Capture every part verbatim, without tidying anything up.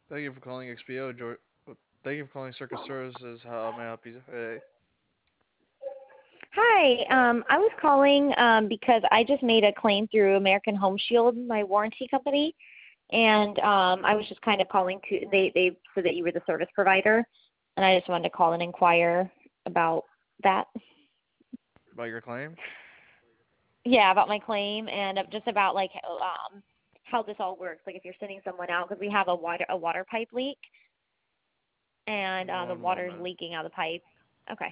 Thank you for calling X P O. George. Thank you for calling Circus Services. How may I help you today? Hi, um, I was calling um, because I just made a claim through American Home Shield, my warranty company, and um, I was just kind of calling to they they said that you were the service provider, and I just wanted to call and inquire about that. About your claim? Yeah, about my claim and uh, just about like um, how this all works. Like if you're sending someone out because we have a water a water pipe leak and uh, the One water's moment. leaking out of the pipe. Okay.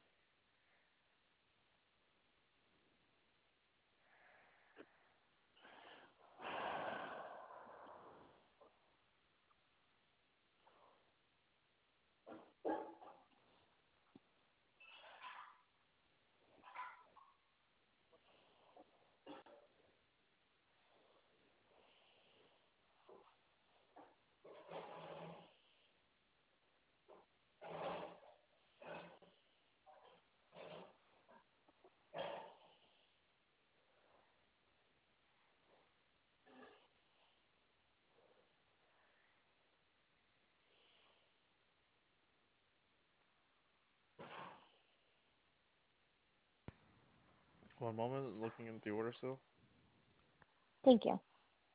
One moment. Looking at the order still. Thank you.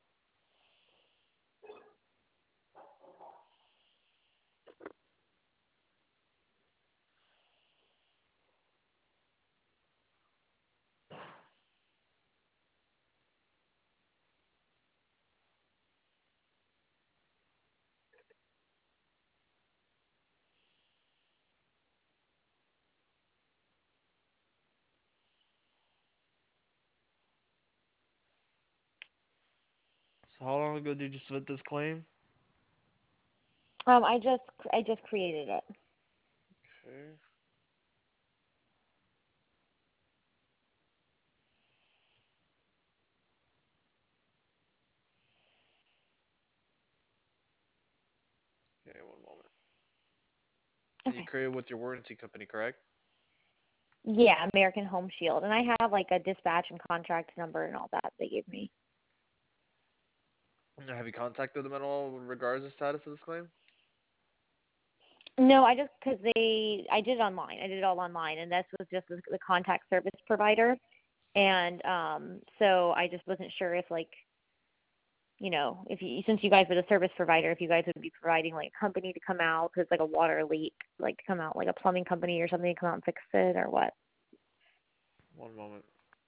So how long ago did you submit this claim? Um, I just I just created it. Okay. Okay. One moment. And you Okay. created with your warranty company, correct? Yeah, American Home Shield, and I have like a dispatch and contract number and all that they gave me. Have you contacted them at all in regards to the status of this claim? No, I just because they I did it online. I did it all online, and this was just the, the contact service provider, and um, so I just wasn't sure if like you know if you since you guys were the service provider, if you guys would be providing like a company to come out because like a water leak, like to come out like a plumbing company or something to come out and fix it or what. One moment.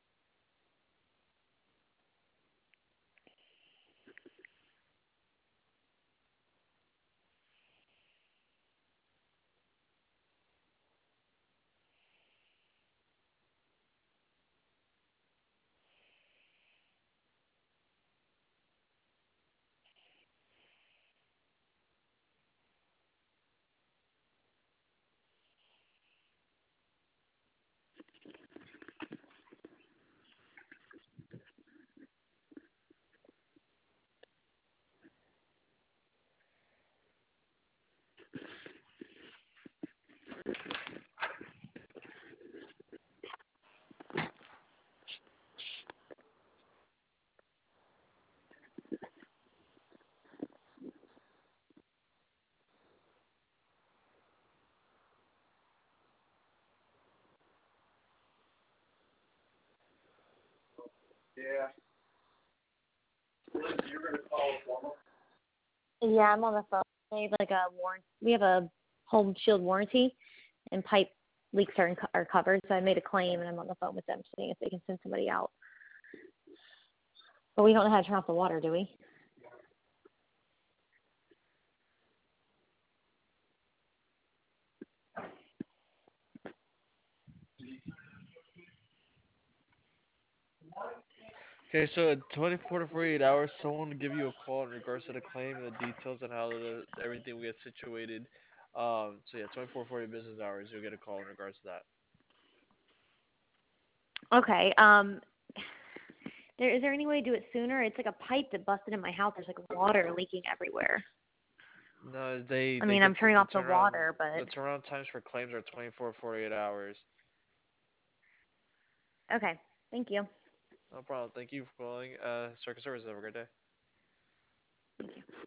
Yeah. You're gonna call a plumber? Yeah, I'm on the phone. We have like a warrant. We have a home shield warranty, and pipe leaks are in, are covered. So I made a claim, and I'm on the phone with them, seeing if they can send somebody out. But we don't know how to turn off the water, do we? Okay, so in twenty-four to forty-eight hours, someone will give you a call in regards to the claim and the details on how the everything will get situated. Um, so yeah, twenty-four to forty business hours, you'll get a call in regards to that. Okay. Um, there is there any way to do it sooner? It's like a pipe that busted in my house. There's like water leaking everywhere. No, they I they mean, I'm get to turning the off the turnaround. water, but The turnaround times for claims are twenty-four to forty-eight hours. okay. Thank you. No problem. Thank you for calling. Uh, Circus Services. Have a great day.